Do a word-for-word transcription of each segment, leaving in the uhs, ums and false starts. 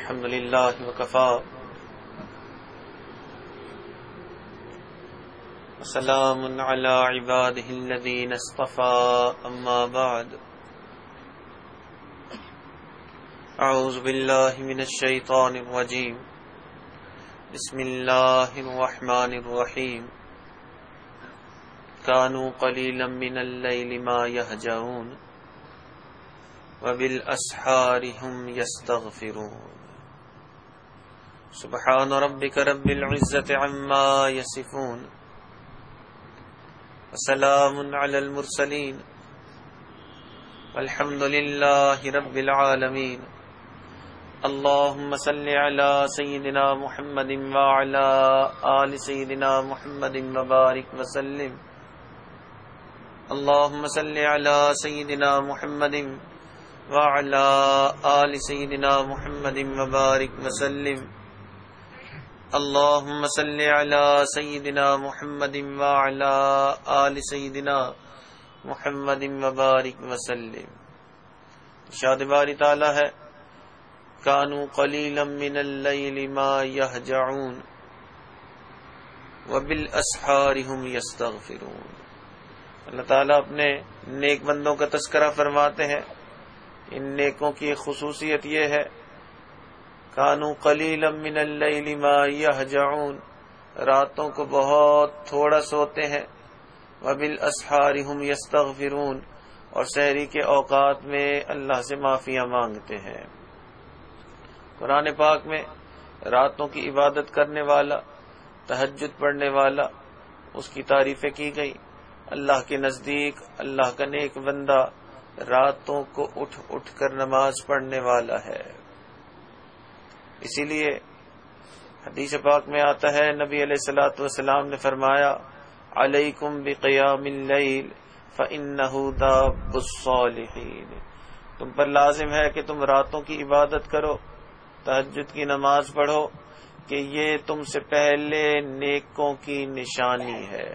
الحمد لله وكفى وسلام على عباده الذين اصطفى أما بعد أعوذ بالله من الشيطان الرجيم بسم الله الرحمن الرحيم كانوا قليلا من الليل ما يهجعون وبالأسحار هم يستغفرون سبحان ربك رب العزة عما يصفون وسلام على المرسلين والحمد لله رب العالمين اللهم صل على سيدنا محمد وعلى آل سيدنا محمد وبارك وسلم اللهم صل على سيدنا محمد وعلى آل سيدنا محمد وبارك وسلم اللهم صل على سيدنا محمد وعلى آل سيدنا محمد وبارك وسلم. ارشاد باری تعالی ہے كانوا قليلا من الليل ما يهجعون وبالاسحار هم يستغفرون. اللہ تعالیٰ اپنے نیک بندوں کا تذکرہ فرماتے ہیں. ان نیکوں کی خصوصیت یہ ہے کانوا قلیلا من اللیل ما یہجعون، راتوں کو بہت تھوڑا سوتے ہیں. وبالاسحار هم یستغفرون، اور سحری کے اوقات میں اللہ سے معافیاں مانگتے ہیں. قرآن پاک میں راتوں کی عبادت کرنے والا، تہجد پڑھنے والا، اس کی تعریفیں کی گئی. اللہ کے نزدیک اللہ کا نیک بندہ راتوں کو اٹھ اٹھ کر نماز پڑھنے والا ہے. اسی لیے حدیث پاک میں آتا ہے نبی علیہ الصلوۃ والسلام نے فرمایا علیکم بقیام اللیل فإنہ داب الصالحین، تم پر لازم ہے کہ تم راتوں کی عبادت کرو، تہجد کی نماز پڑھو، کہ یہ تم سے پہلے نیکوں کی نشانی ہے.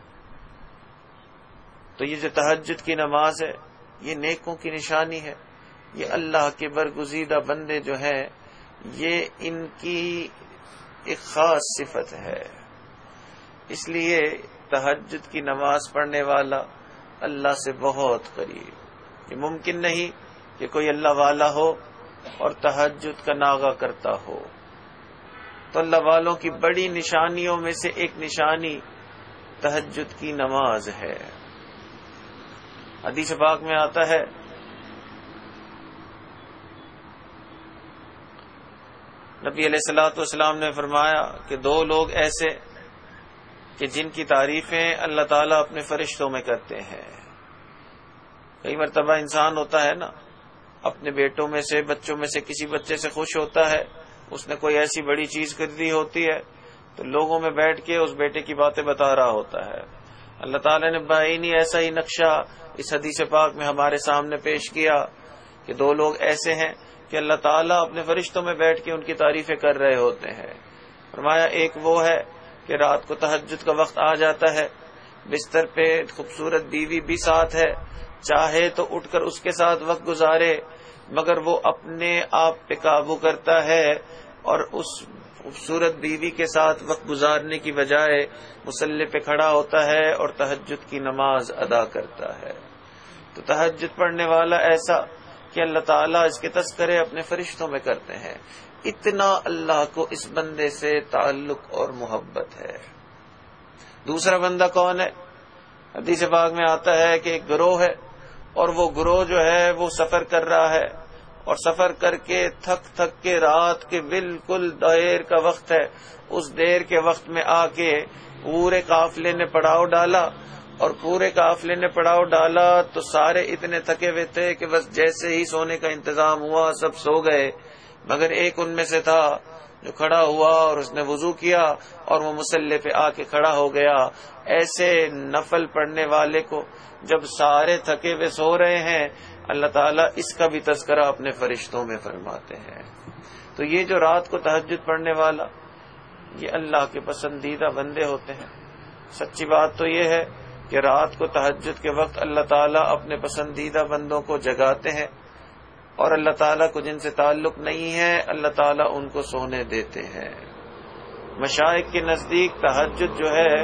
تو یہ جو تہجد کی نماز ہے یہ نیکوں کی نشانی ہے. یہ اللہ کے برگزیدہ بندے جو ہیں یہ ان کی ایک خاص صفت ہے. اس لیے تہجد کی نماز پڑھنے والا اللہ سے بہت قریب. یہ ممکن نہیں کہ کوئی اللہ والا ہو اور تہجد کا ناغہ کرتا ہو. تو اللہ والوں کی بڑی نشانیوں میں سے ایک نشانی تہجد کی نماز ہے. حدیث پاک میں آتا ہے نبی علیہ الصلوۃ والسلام نے فرمایا کہ دو لوگ ایسے کہ جن کی تعریفیں اللہ تعالیٰ اپنے فرشتوں میں کرتے ہیں. کئی مرتبہ انسان ہوتا ہے نا، اپنے بیٹوں میں سے، بچوں میں سے کسی بچے سے خوش ہوتا ہے، اس نے کوئی ایسی بڑی چیز خریدی ہوتی ہے تو لوگوں میں بیٹھ کے اس بیٹے کی باتیں بتا رہا ہوتا ہے. اللہ تعالیٰ نے بعینی ایسا ہی نقشہ اس حدیث پاک میں ہمارے سامنے پیش کیا کہ دو لوگ ایسے ہیں کہ اللہ تعالیٰ اپنے فرشتوں میں بیٹھ کے ان کی تعریفیں کر رہے ہوتے ہیں. فرمایا ایک وہ ہے کہ رات کو تہجد کا وقت آ جاتا ہے، بستر پہ خوبصورت بیوی بھی ساتھ ہے، چاہے تو اٹھ کر اس کے ساتھ وقت گزارے، مگر وہ اپنے آپ پہ قابو کرتا ہے اور اس خوبصورت بیوی کے ساتھ وقت گزارنے کی بجائے مصلی پہ کھڑا ہوتا ہے اور تہجد کی نماز ادا کرتا ہے. تو تہجد پڑھنے والا ایسا کہ اللہ تعالیٰ اس کے تذکرے اپنے فرشتوں میں کرتے ہیں. اتنا اللہ کو اس بندے سے تعلق اور محبت ہے. دوسرا بندہ کون ہے؟ حدیث پاک میں آتا ہے کہ ایک گروہ ہے اور وہ گروہ جو ہے وہ سفر کر رہا ہے، اور سفر کر کے تھک تھک کے رات کے بالکل دیر کا وقت ہے، اس دیر کے وقت میں آ کے پورے قافلے نے پڑاؤ ڈالا، اور پورے قافلے نے پڑاؤ ڈالا تو سارے اتنے تھکے ہوئے تھے کہ بس جیسے ہی سونے کا انتظام ہوا سب سو گئے، مگر ایک ان میں سے تھا جو کھڑا ہوا اور اس نے وضو کیا اور وہ مصلی پہ آ کے کھڑا ہو گیا. ایسے نفل پڑھنے والے کو جب سارے تھکے ہوئے سو رہے ہیں اللہ تعالیٰ اس کا بھی تذکرہ اپنے فرشتوں میں فرماتے ہیں. تو یہ جو رات کو تہجد پڑھنے والا یہ اللہ کے پسندیدہ بندے ہوتے ہیں. سچی بات تو یہ ہے کہ رات کو تہجد کے وقت اللہ تعالیٰ اپنے پسندیدہ بندوں کو جگاتے ہیں اور اللہ تعالیٰ کو جن سے تعلق نہیں ہے اللہ تعالیٰ ان کو سونے دیتے ہیں۔ مشائخ کے نزدیک تہجد جو ہے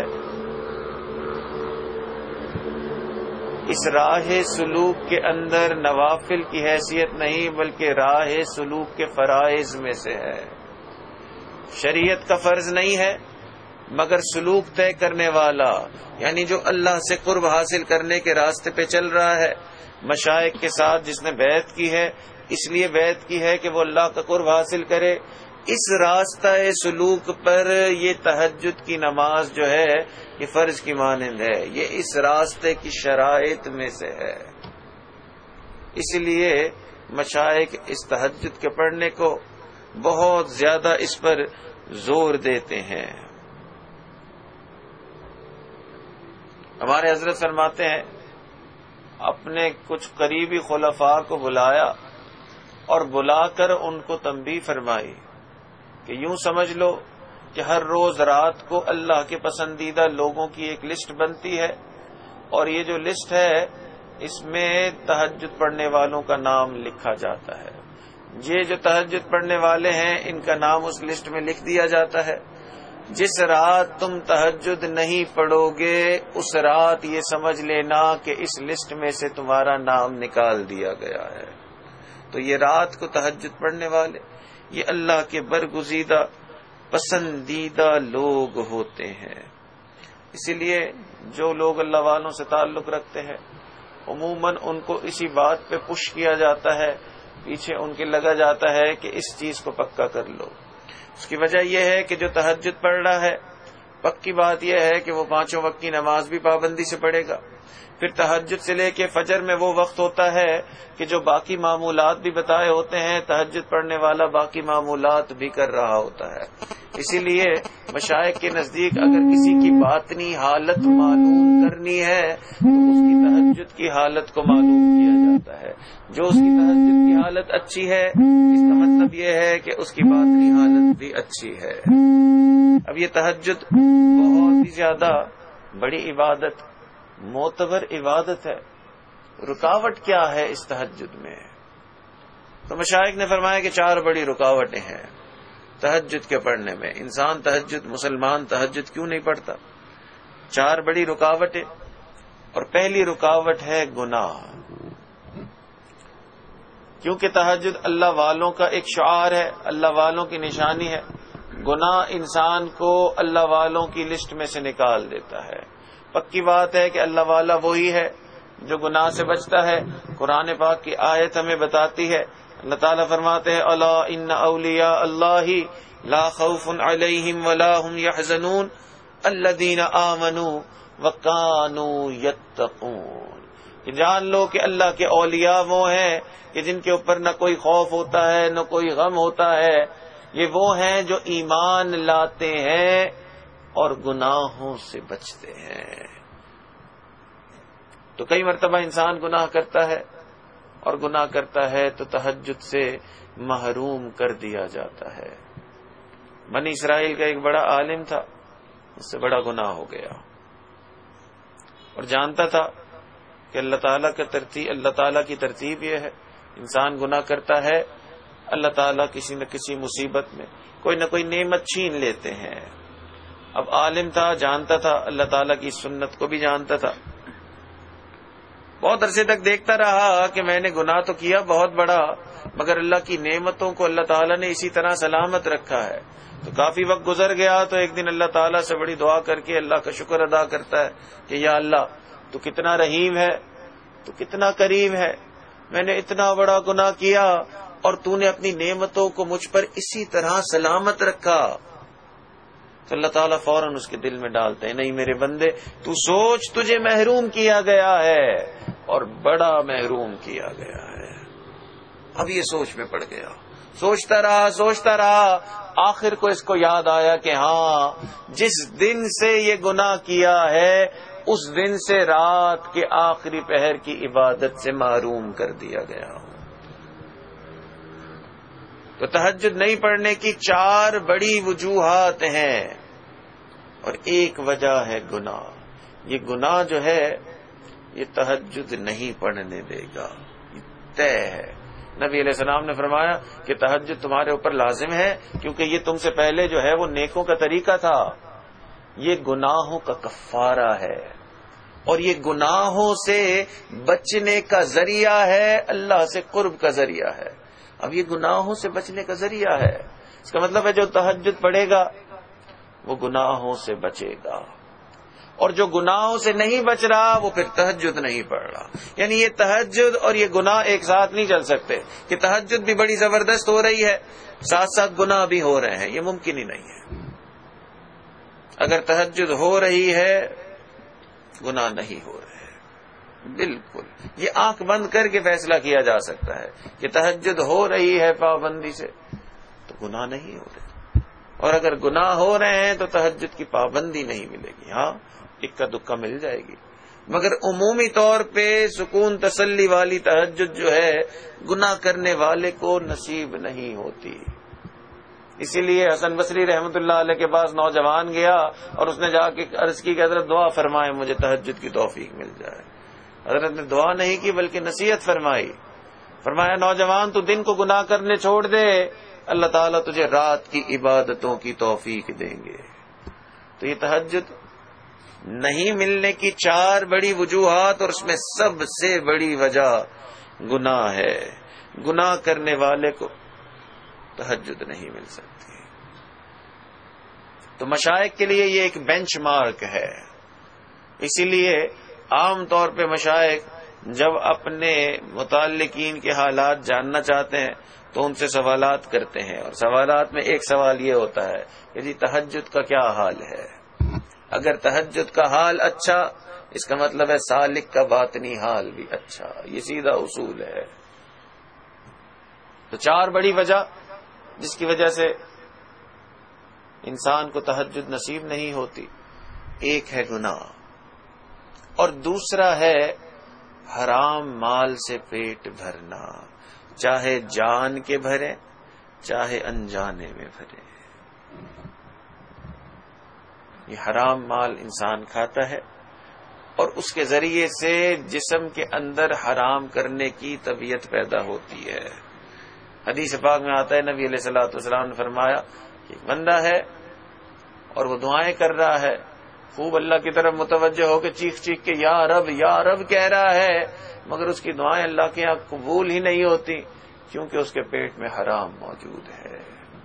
اس راہ سلوک کے اندر نوافل کی حیثیت نہیں بلکہ راہ سلوک کے فرائض میں سے ہے۔ شریعت کا فرض نہیں ہے مگر سلوک طے کرنے والا، یعنی جو اللہ سے قرب حاصل کرنے کے راستے پہ چل رہا ہے، مشائخ کے ساتھ جس نے بیعت کی ہے اس لیے بیعت کی ہے کہ وہ اللہ کا قرب حاصل کرے، اس راستہ سلوک پر یہ تہجد کی نماز جو ہے یہ فرض کی مانند ہے، یہ اس راستے کی شرائط میں سے ہے۔ اس لیے مشائخ اس تہجد کے پڑھنے کو بہت زیادہ اس پر زور دیتے ہیں۔ ہمارے حضرت فرماتے ہیں اپنے کچھ قریبی خلفاء کو بلایا اور بلا کر ان کو تنبیہ فرمائی کہ یوں سمجھ لو کہ ہر روز رات کو اللہ کے پسندیدہ لوگوں کی ایک لسٹ بنتی ہے اور یہ جو لسٹ ہے اس میں تہجد پڑھنے والوں کا نام لکھا جاتا ہے۔ یہ جو تہجد پڑھنے والے ہیں ان کا نام اس لسٹ میں لکھ دیا جاتا ہے۔ جس رات تم تہجد نہیں پڑھو گے اس رات یہ سمجھ لینا کہ اس لسٹ میں سے تمہارا نام نکال دیا گیا ہے۔ تو یہ رات کو تہجد پڑھنے والے یہ اللہ کے برگزیدہ پسندیدہ لوگ ہوتے ہیں۔ اسی لیے جو لوگ اللہ والوں سے تعلق رکھتے ہیں عموماً ان کو اسی بات پہ پش کیا جاتا ہے، پیچھے ان کے لگا جاتا ہے کہ اس چیز کو پکا کر لو۔ اس کی وجہ یہ ہے کہ جو تہجد پڑھ رہا ہے پکی بات یہ ہے کہ وہ پانچوں وقت کی نماز بھی پابندی سے پڑھے گا۔ پھر تہجد سے لے کے فجر میں وہ وقت ہوتا ہے کہ جو باقی معمولات بھی بتائے ہوتے ہیں تہجد پڑھنے والا باقی معمولات بھی کر رہا ہوتا ہے۔ اسی لیے مشائخ کے نزدیک اگر کسی کی باطنی حالت معلوم کرنی ہے تو اس کی تہجد کی حالت کو معلوم کیا جاتا ہے۔ جو اس کی تہجد کی حالت اچھی ہے اس کا مطلب یہ ہے کہ اس کی باطنی حالت بھی اچھی ہے۔ اب یہ تہجد بہت ہی زیادہ بڑی عبادت، معتبر عبادت ہے۔ رکاوٹ کیا ہے اس تہجد میں؟ تو مشائخ نے فرمایا کہ چار بڑی رکاوٹیں ہیں تہجد کے پڑھنے میں۔ انسان تہجد، مسلمان تہجد کیوں نہیں پڑھتا؟ چار بڑی رکاوٹیں، اور پہلی رکاوٹ ہے گناہ۔ کیونکہ تہجد اللہ والوں کا ایک شعار ہے، اللہ والوں کی نشانی ہے۔ گناہ انسان کو اللہ والوں کی لسٹ میں سے نکال دیتا ہے۔ پکی بات ہے کہ اللہ والا وہی ہے جو گناہ سے بچتا ہے۔ قرآن پاک کی آیت ہمیں بتاتی ہے، اللہ تعالیٰ فرماتے ہیں الا ان اولیاء اللہ لا خوف علیہم ولا هم يحزنون الذین آمنوا وکانوا یتقون، کہ جان لو کہ اللہ کے اولیاء وہ ہیں کہ جن کے اوپر نہ کوئی خوف ہوتا ہے نہ کوئی غم ہوتا ہے، یہ وہ ہیں جو ایمان لاتے ہیں اور گناہوں سے بچتے ہیں۔ تو کئی مرتبہ انسان گناہ کرتا ہے اور گناہ کرتا ہے تو تہجد سے محروم کر دیا جاتا ہے۔ بنی اسرائیل کا ایک بڑا عالم تھا، اس سے بڑا گناہ ہو گیا اور جانتا تھا کہ اللہ تعالیٰ کا ترتیب اللہ تعالیٰ کی ترتیب یہ ہے، انسان گناہ کرتا ہے اللہ تعالیٰ کسی نہ کسی مصیبت میں کوئی نہ کوئی نعمت چھین لیتے ہیں۔ اب عالم تھا، جانتا تھا، اللہ تعالیٰ کی سنت کو بھی جانتا تھا۔ بہت عرصے تک دیکھتا رہا کہ میں نے گناہ تو کیا بہت بڑا مگر اللہ کی نعمتوں کو اللہ تعالیٰ نے اسی طرح سلامت رکھا ہے۔ تو کافی وقت گزر گیا تو ایک دن اللہ تعالیٰ سے بڑی دعا کر کے اللہ کا شکر ادا کرتا ہے کہ یا اللہ تو کتنا رحیم ہے، تو کتنا کریم ہے، میں نے اتنا بڑا گناہ کیا اور تو نے اپنی نعمتوں کو مجھ پر اسی طرح سلامت رکھا۔ تو اللہ تعالیٰ فوراً اس کے دل میں ڈالتے ہیں نہیں میرے بندے تو سوچ، تجھے محروم کیا گیا ہے اور بڑا محروم کیا گیا ہے۔ اب یہ سوچ میں پڑ گیا، سوچتا رہا سوچتا رہا آخر کو اس کو یاد آیا کہ ہاں جس دن سے یہ گناہ کیا ہے اس دن سے رات کے آخری پہر کی عبادت سے محروم کر دیا گیا ہوں۔ تو تہجد نہیں پڑھنے کی چار بڑی وجوہات ہیں اور ایک وجہ ہے گناہ۔ یہ گناہ جو ہے یہ تہجد نہیں پڑھنے دے گا، یہ طے ہے۔ نبی علیہ السلام نے فرمایا کہ تہجد تمہارے اوپر لازم ہے کیونکہ یہ تم سے پہلے جو ہے وہ نیکوں کا طریقہ تھا، یہ گناہوں کا کفارہ ہے اور یہ گناہوں سے بچنے کا ذریعہ ہے، اللہ سے قرب کا ذریعہ ہے۔ اب یہ گناہوں سے بچنے کا ذریعہ ہے، اس کا مطلب ہے جو تہجد پڑھے گا وہ گناہوں سے بچے گا، اور جو گناہوں سے نہیں بچ رہا وہ پھر تہجد نہیں پڑھ رہا۔ یعنی یہ تہجد اور یہ گناہ ایک ساتھ نہیں چل سکتے کہ تہجد بھی بڑی زبردست ہو رہی ہے ساتھ ساتھ گناہ بھی ہو رہے ہیں، یہ ممکن ہی نہیں ہے۔ اگر تہجد ہو رہی ہے گناہ نہیں ہو رہے ہیں، بالکل یہ آنکھ بند کر کے فیصلہ کیا جا سکتا ہے کہ تہجد ہو رہی ہے پابندی سے تو گناہ نہیں ہو رہے، اور اگر گناہ ہو رہے ہیں تو تہجد کی پابندی نہیں ملے گی، ہاں اکا دکا مل جائے گی، مگر عمومی طور پہ سکون تسلی والی تہجد جو ہے گناہ کرنے والے کو نصیب نہیں ہوتی۔ اسی لیے حسن بصری رحمۃ اللہ علیہ کے پاس نوجوان گیا اور اس نے جا کے عرض کی کہ حضرت دعا فرمائے مجھے تہجد کی توفیق مل جائے۔ حضرت نے دعا نہیں کی بلکہ نصیحت فرمائی، فرمایا نوجوان تو دن کو گناہ کرنے چھوڑ دے، اللہ تعالیٰ تجھے رات کی عبادتوں کی توفیق دیں گے۔ تو یہ تہجد نہیں ملنے کی چار بڑی وجوہات اور اس میں سب سے بڑی وجہ گناہ ہے، گناہ کرنے والے کو تہجد نہیں مل سکتی۔ تو مشائخ کے لیے یہ ایک بینچ مارک ہے، اسی لیے عام طور پہ مشائخ جب اپنے متعلقین کے حالات جاننا چاہتے ہیں تو ان سے سوالات کرتے ہیں، اور سوالات میں ایک سوال یہ ہوتا ہے کہ جی تہجد کا کیا حال ہے؟ اگر تہجد کا حال اچھا اس کا مطلب ہے سالک کا باطنی حال بھی اچھا، یہ سیدھا اصول ہے۔ تو چار بڑی وجہ جس کی وجہ سے انسان کو تہجد نصیب نہیں ہوتی، ایک ہے گناہ، اور دوسرا ہے حرام مال سے پیٹ بھرنا، چاہے جان کے بھرے چاہے انجانے میں بھرے۔ یہ حرام مال انسان کھاتا ہے اور اس کے ذریعے سے جسم کے اندر حرام کرنے کی طبیعت پیدا ہوتی ہے۔ حدیث پاک میں آتا ہے نبی علیہ الصلوۃ والسلام نے فرمایا کہ ایک بندہ ہے اور وہ دعائیں کر رہا ہے، خوب اللہ کی طرف متوجہ ہو کے چیخ چیخ کے یا رب یا رب کہہ رہا ہے، مگر اس کی دعائیں اللہ کے یہاں قبول ہی نہیں ہوتی کیونکہ اس کے پیٹ میں حرام موجود ہے۔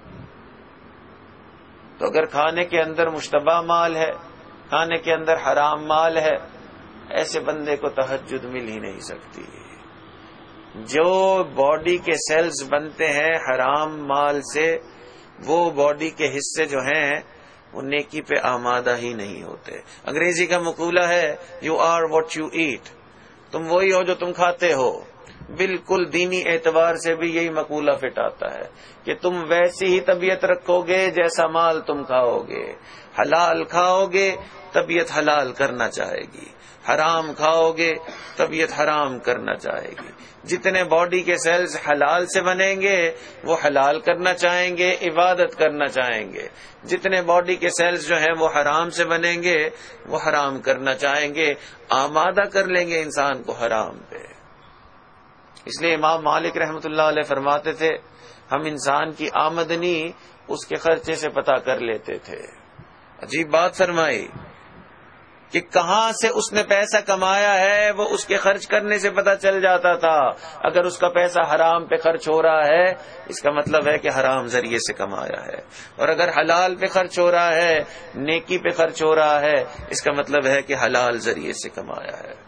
تو اگر کھانے کے اندر مشتبہ مال ہے، کھانے کے اندر حرام مال ہے، ایسے بندے کو تہجد مل ہی نہیں سکتی۔ جو باڈی کے سیلز بنتے ہیں حرام مال سے، وہ باڈی کے حصے جو ہیں وہ نیکی پہ آمادہ ہی نہیں ہوتے۔ انگریزی کا مقولہ ہے you are what you eat, تم وہی ہو جو تم کھاتے ہو۔ بالکل دینی اعتبار سے بھی یہی مقولہ فٹ آتا ہے کہ تم ویسی ہی طبیعت رکھو گے جیسا مال تم کھاؤ گے۔ حلال کھاؤ گے طبیعت حلال کرنا چاہے گی، حرام کھاؤ گے طبیعت حرام کرنا چاہے گی۔ جتنے باڈی کے سیلز حلال سے بنیں گے وہ حلال کرنا چاہیں گے، عبادت کرنا چاہیں گے۔ جتنے باڈی کے سیلز جو ہیں وہ حرام سے بنیں گے وہ حرام کرنا چاہیں گے، آمادہ کر لیں گے انسان کو حرام پہ۔ اس لیے امام مالک رحمۃ اللہ علیہ فرماتے تھے ہم انسان کی آمدنی اس کے خرچے سے پتہ کر لیتے تھے۔ عجیب بات فرمائی کہ کہاں سے اس نے پیسہ کمایا ہے وہ اس کے خرچ کرنے سے پتہ چل جاتا تھا۔ اگر اس کا پیسہ حرام پہ خرچ ہو رہا ہے اس کا مطلب ہے کہ حرام ذریعے سے کمایا ہے، اور اگر حلال پہ خرچ ہو رہا ہے، نیکی پہ خرچ ہو رہا ہے، اس کا مطلب ہے کہ حلال ذریعے سے کمایا ہے۔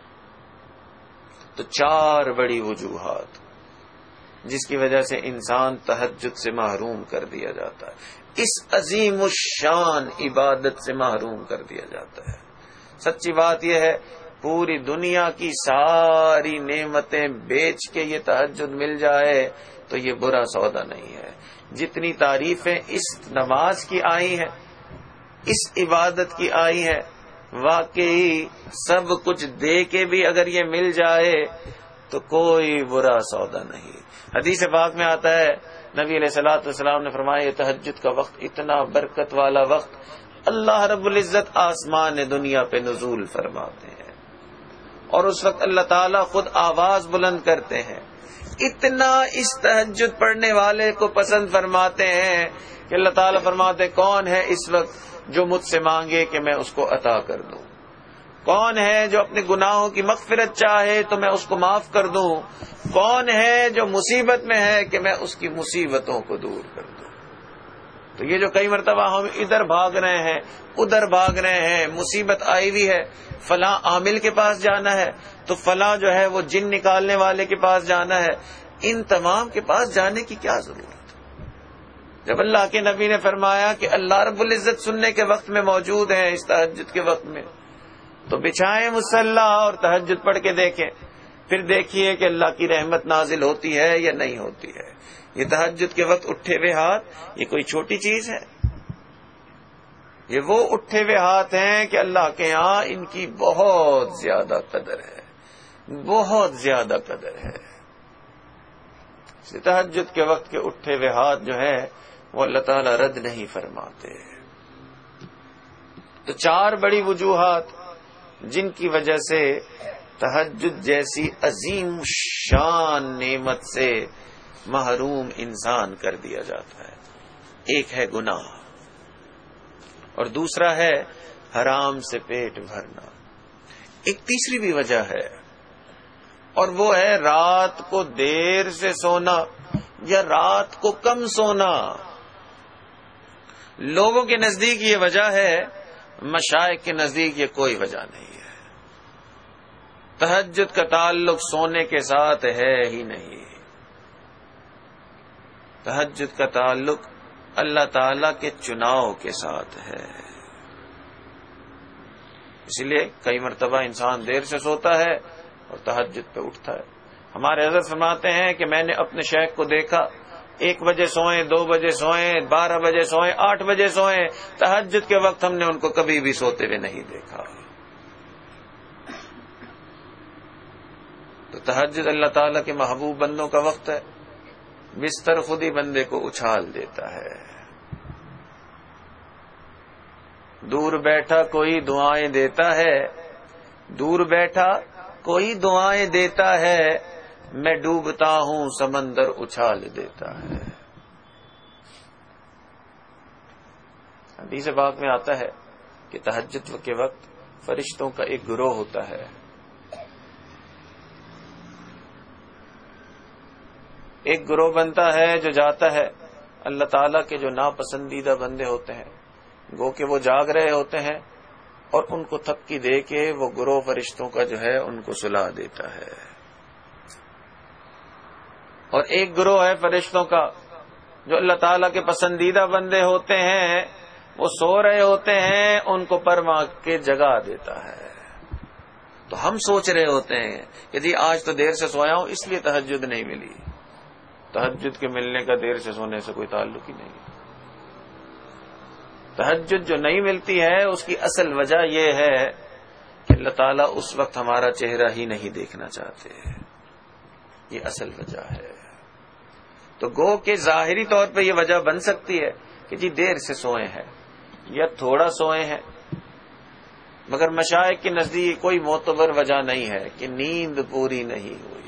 تو چار بڑی وجوہات جس کی وجہ سے انسان تہجد سے محروم کر دیا جاتا ہے، اس عظیم الشان عبادت سے محروم کر دیا جاتا ہے۔ سچی بات یہ ہے پوری دنیا کی ساری نعمتیں بیچ کے یہ تہجد مل جائے تو یہ برا سودا نہیں ہے۔ جتنی تعریفیں اس نماز کی آئی ہیں، اس عبادت کی آئی ہیں، واقعی سب کچھ دے کے بھی اگر یہ مل جائے تو کوئی برا سودا نہیں۔ حدیث پاک میں آتا ہے نبی علیہ الصلوۃ والسلام نے فرمایا یہ تہجد کا وقت اتنا برکت والا وقت، اللہ رب العزت آسمان دنیا پہ نزول فرماتے ہیں، اور اس وقت اللہ تعالیٰ خود آواز بلند کرتے ہیں اتنا اس تہجد پڑھنے والے کو پسند فرماتے ہیں کہ اللہ تعالیٰ فرماتے کون ہے اس وقت جو مجھ سے مانگے کہ میں اس کو عطا کر دوں، کون ہے جو اپنے گناہوں کی مغفرت چاہے تو میں اس کو معاف کر دوں، کون ہے جو مصیبت میں ہے کہ میں اس کی مصیبتوں کو دور کر دوں۔ تو یہ جو کئی مرتبہ ہم ادھر بھاگ رہے ہیں ادھر بھاگ رہے ہیں، مصیبت آئی ہوئی ہے، فلاں عامل کے پاس جانا ہے تو فلاں جو ہے وہ جن نکالنے والے کے پاس جانا ہے، ان تمام کے پاس جانے کی کیا ضرورت؟ جب اللہ کے نبی نے فرمایا کہ اللہ رب العزت سننے کے وقت میں موجود ہیں اس تہجد کے وقت میں، تو بچھائیں مصلی اور تہجد پڑھ کے دیکھیں، پھر دیکھیے کہ اللہ کی رحمت نازل ہوتی ہے یا نہیں ہوتی ہے۔ یہ تہجد کے وقت اٹھے ہوئے ہاتھ یہ کوئی چھوٹی چیز ہے؟ یہ وہ اٹھے ہوئے ہاتھ ہیں کہ اللہ کے ہاں ان کی بہت زیادہ قدر ہے، بہت زیادہ قدر ہے۔ تہجد کے وقت کے اٹھے ہوئے ہاتھ جو ہے وہ اللہ تعالیٰ رد نہیں فرماتے۔ تو چار بڑی وجوہات جن کی وجہ سے تہجد جیسی عظیم شان نعمت سے محروم انسان کر دیا جاتا ہے۔ ایک ہے گناہ اور دوسرا ہے حرام سے پیٹ بھرنا۔ ایک تیسری بھی وجہ ہے اور وہ ہے رات کو دیر سے سونا یا رات کو کم سونا۔ لوگوں کے نزدیک یہ وجہ ہے، مشائخ کے نزدیک یہ کوئی وجہ نہیں ہے۔ تہجد کا تعلق سونے کے ساتھ ہے ہی نہیں، تہجد کا تعلق اللہ تعالی کے چناؤ کے ساتھ ہے۔ اسی لیے کئی مرتبہ انسان دیر سے سوتا ہے اور تہجد پہ اٹھتا ہے۔ ہمارے حضرت فرماتے ہیں کہ میں نے اپنے شیخ کو دیکھا ایک بجے سوئیں، دو بجے سوئیں، بارہ بجے سوئیں، آٹھ بجے سوئیں، تہجد کے وقت ہم نے ان کو کبھی بھی سوتے ہوئے نہیں دیکھا۔ تو تہجد اللہ تعالیٰ کے محبوب بندوں کا وقت ہے، بستر خود ہی بندے کو اچھال دیتا ہے۔ دور بیٹھا کوئی دعائیں دیتا ہے، دور بیٹھا کوئی دعائیں دیتا ہے، میں ڈوبتا ہوں سمندر اچھال دیتا ہے۔ حدیث پاک میں آتا ہے کہ تہجد کے وقت فرشتوں کا ایک گروہ ہوتا ہے، ایک گروہ بنتا ہے جو جاتا ہے اللہ تعالیٰ کے جو ناپسندیدہ بندے ہوتے ہیں، گو کہ وہ جاگ رہے ہوتے ہیں، اور ان کو تھپکی دے کے وہ گروہ فرشتوں کا جو ہے ان کو سلا دیتا ہے۔ اور ایک گروہ ہے فرشتوں کا جو اللہ تعالیٰ کے پسندیدہ بندے ہوتے ہیں، وہ سو رہے ہوتے ہیں، ان کو پرما کے جگا دیتا ہے۔ تو ہم سوچ رہے ہوتے ہیں کہ جی آج تو دیر سے سویا ہوں اس لیے تہجد نہیں ملی۔ تہجد کے ملنے کا دیر سے سونے سے کوئی تعلق ہی نہیں۔ تہجد جو نہیں ملتی ہے اس کی اصل وجہ یہ ہے کہ اللہ تعالیٰ اس وقت ہمارا چہرہ ہی نہیں دیکھنا چاہتے، یہ اصل وجہ ہے۔ تو گو کہ ظاہری طور پہ یہ وجہ بن سکتی ہے کہ جی دیر سے سوئے ہیں یا تھوڑا سوئے ہیں، مگر مشائخ کے نزدیک کوئی معتبر وجہ نہیں ہے کہ نیند پوری نہیں ہوئی۔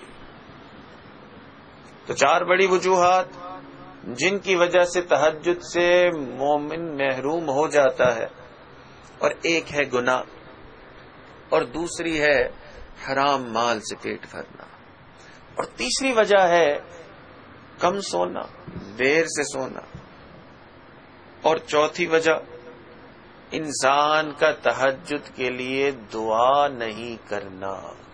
تو چار بڑی وجوہات جن کی وجہ سے تہجد سے مومن محروم ہو جاتا ہے، اور ایک ہے گناہ اور دوسری ہے حرام مال سے پیٹ بھرنا، اور تیسری وجہ ہے کم سونا، دیر سے سونا، اور چوتھی وجہ انسان کا تہجد کے لیے دعا نہیں کرنا۔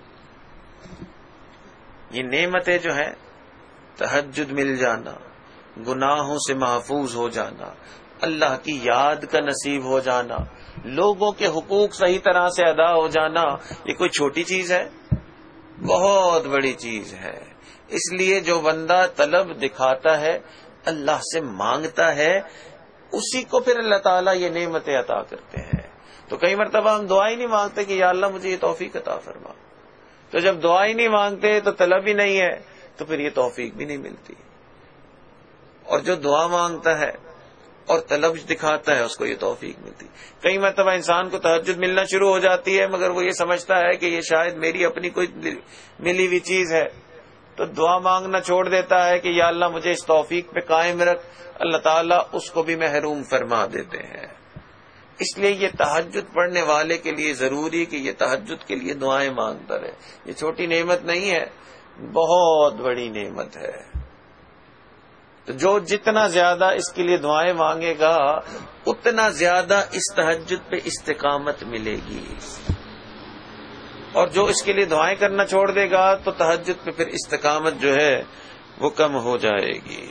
یہ نعمتیں جو ہیں، تہجد مل جانا، گناہوں سے محفوظ ہو جانا، اللہ کی یاد کا نصیب ہو جانا، لوگوں کے حقوق صحیح طرح سے ادا ہو جانا، یہ کوئی چھوٹی چیز ہے؟ بہت بڑی چیز ہے۔ اس لیے جو بندہ طلب دکھاتا ہے، اللہ سے مانگتا ہے، اسی کو پھر اللہ تعالیٰ یہ نعمتیں عطا کرتے ہیں۔ تو کئی مرتبہ ہم دعا ہی نہیں مانگتے کہ یا اللہ مجھے یہ توفیق عطا فرما، تو جب دعا ہی نہیں مانگتے تو طلب ہی نہیں ہے، تو پھر یہ توفیق بھی نہیں ملتی۔ اور جو دعا مانگتا ہے اور طلب دکھاتا ہے اس کو یہ توفیق ملتی۔ کئی مرتبہ انسان کو تہجد ملنا شروع ہو جاتی ہے، مگر وہ یہ سمجھتا ہے کہ یہ شاید میری اپنی کوئی ملی ہوئی چیز ہے، تو دعا مانگنا چھوڑ دیتا ہے کہ یا اللہ مجھے اس توفیق پہ قائم رکھ، اللہ تعالیٰ اس کو بھی محروم فرما دیتے ہیں۔ اس لیے یہ تہجد پڑھنے والے کے لیے ضروری کہ یہ تہجد کے لیے دعائیں مانگتا رہے۔ یہ چھوٹی نعمت نہیں ہے، بہت بڑی نعمت ہے۔ تو جو جتنا زیادہ اس کے لیے دعائیں مانگے گا اتنا زیادہ اس تہجد پہ استقامت ملے گی، اور جو اس کے لیے دعائیں کرنا چھوڑ دے گا تو تہجد پہ پھر استقامت جو ہے وہ کم ہو جائے گی۔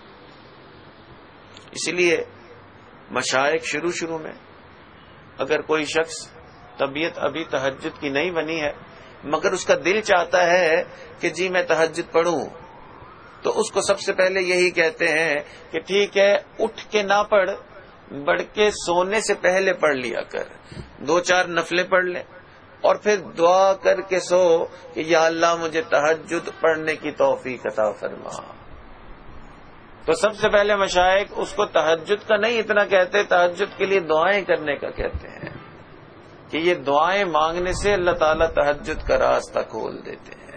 اسی لیے مشائخ شروع شروع میں اگر کوئی شخص طبیعت ابھی تہجد کی نہیں بنی ہے مگر اس کا دل چاہتا ہے کہ جی میں تہجد پڑھوں، تو اس کو سب سے پہلے یہی کہتے ہیں کہ ٹھیک ہے اٹھ کے نہ پڑھ، بڑھ کے سونے سے پہلے پڑھ لیا کر، دو چار نفلیں پڑھ لے اور پھر دعا کر کے سو کہ یا اللہ مجھے تہجد پڑھنے کی توفیق عطا فرما۔ تو سب سے پہلے مشائخ اس کو تہجد کا نہیں اتنا کہتے، تہجد کے لیے دعائیں کرنے کا کہتے ہیں کہ یہ دعائیں مانگنے سے اللہ تعالیٰ تہجد کا راستہ کھول دیتے ہیں۔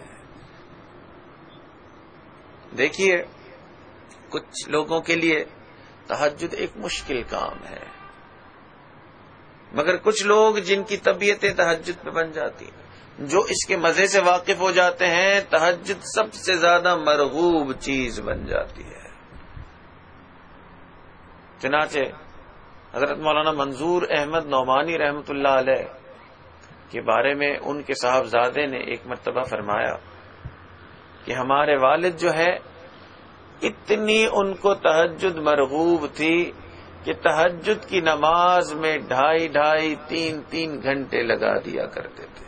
دیکھیے کچھ لوگوں کے لیے تہجد ایک مشکل کام ہے، مگر کچھ لوگ جن کی طبیعتیں تہجد پہ بن جاتی ہیں، جو اس کے مزے سے واقف ہو جاتے ہیں، تہجد سب سے زیادہ مرغوب چیز بن جاتی ہے۔ چنانچہ حضرت مولانا منظور احمد نعمانی رحمۃ اللہ علیہ کے بارے میں ان کے صاحبزادے نے ایک مرتبہ فرمایا کہ ہمارے والد جو ہے اتنی ان کو تہجد مرغوب تھی کہ تہجد کی نماز میں ڈھائی ڈھائی تین تین گھنٹے لگا دیا کرتے تھے،